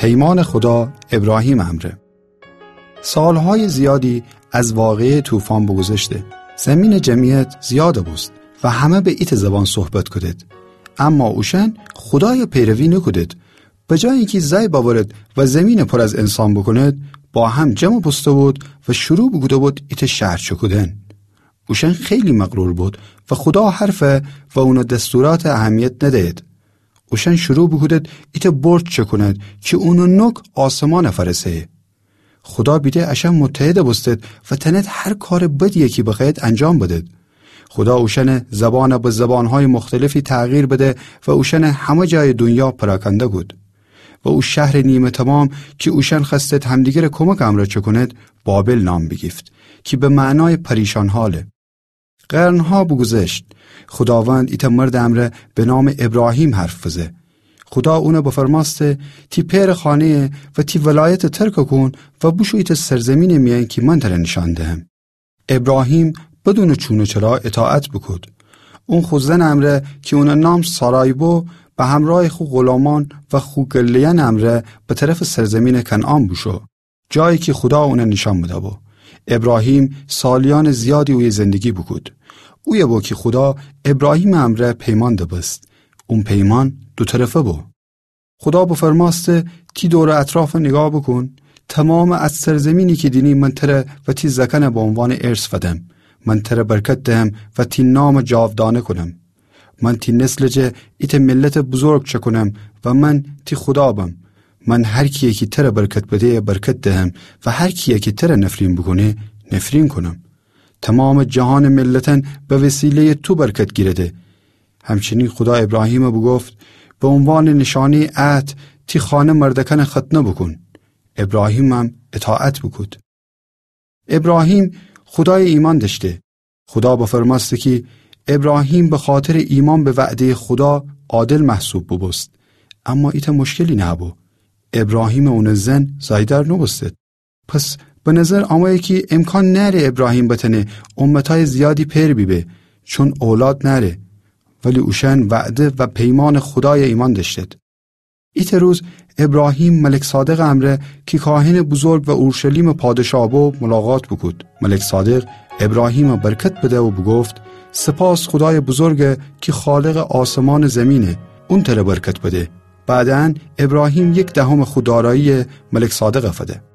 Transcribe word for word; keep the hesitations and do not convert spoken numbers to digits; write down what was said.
پیمان خدا ابراهیم امره. سالهای زیادی از واقعه طوفان بگذشته. زمین جمعیت زیاده بوست و همه به ایت زبان صحبت کدید. اما اوشن خدای پیروی نکدید. به جای اینکه زی باورد و زمین پر از انسان بکند، با هم جمع بسته بود و شروع بگوده بود ایت شهر چکودن. اوشن خیلی مغرور بود و خدا حرفه و اونو دستورات اهمیت ندهید. اوشن شروع بگودد ایت برد چکند که اونو نک آسمان فرسه. خدا بیده اشن متحد بستد و تنت هر کار بدیه که بخواید انجام بدید. خدا اوشن زبان به زبانهای مختلفی تغییر بده و اوشن همه جای دنیا پراکنده بود. و او شهر نیمه تمام که اوشن خستت همدیگر کمک امره چکند بابل نام بگیفت که به معنای پریشان حاله. قرنها بگذشت. خداوند ایت مرد امره به نام ابراهیم حرف فزه. خدا اونو بفرماسته تی پیر خانه و تی ولایت ترک کن و بشو ایت سرزمین میان که من تره نشان دهم. ابراهیم بدون چون و چرا اطاعت بکد. اون خوزن امره که اون نام سارایبو به همراه خو غلامان و خو گلیان امره به طرف سرزمین کنعان بشو، جایی که خدا اون نشان بده بو. ابراهیم سالیان زیادی اوی زندگی بکد. اوی بو که خدا ابراهیم امره پیمان ده بست. اون پیمان دو طرفه بو. خدا بفرماسته تی دور اطراف نگاه بکن. تمام از سرزمینی که دینی من تره و تی زکن به عنوان ارث فدم. من تره برکت دهم و تی نام جاودانه کنم. من تی نسل جه ایت ملت بزرگ چکنم و من تی خدا بم. من هر کیه که تره برکت بده برکت دهم و هر کیه که تره نفرین بکنه نفرین کنم. تمام جهان ملتن به وسیله تو برکت گیرده. همچنین خدا ابراهیم بگفت به عنوان نشانه عهد تی خانه مردکن ختنه بکن. ابراهیم هم اطاعت بکد. ابراهیم خدای ایمان داشته. خدا بفرماسته که ابراهیم به خاطر ایمان به وعده خدا عادل محسوب ببست. اما ایت مشکلی نبو. ابراهیم اون زن زایدر نبستد. پس به نظر آمایی که امکان نره ابراهیم بتنه امتای زیادی پیر بیبه چون اولاد نره. ولی اوشن وعده و پیمان خدای ایمان داشتد. ایت روز ابراهیم ملک صادق امره که کاهن بزرگ و اورشلیم پادشاه بو ملاقات بکد. ملک صادق ابراهیم برکت بده و بگفت سپاس خدای بزرگ که خالق آسمان زمینه، اون تره برکت بده. بعدن ابراهیم یک دهم خوددارایی ملک صادق فده.